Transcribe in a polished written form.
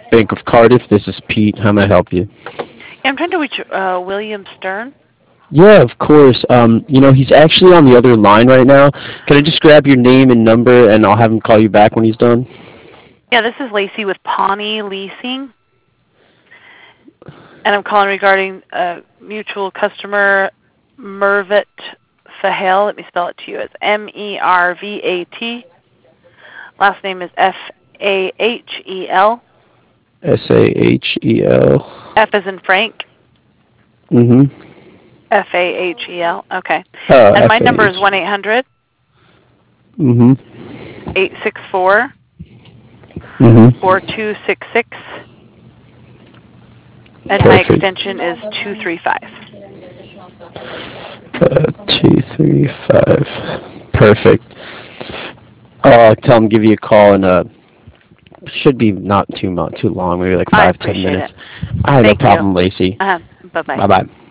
Bank of Cardiff. This is Pete. How may I help you? Yeah, I'm trying to reach William Stern. Yeah, of course. He's actually on the other line right now. Can I just grab your name and number, and I'll have him call you back when he's done? Yeah, this is Lacey with Pawnee Leasing, and I'm calling regarding mutual customer Mervat Fahel. Let me spell it to you. It's Mervat. Last name is Fahel. Sahel. F as in Frank. Mm-hmm. Fahel. Okay. And my number is Fah. 1-800 Mm-hmm. 864 Mm-hmm. 4266, and my Perfect. extension is 235. 235. Perfect. I'll tell him give you a call and should be not too long, maybe like I five ten appreciate it. minutes. I have no Thank you. problem, Lacey. Bye-bye. Bye bye.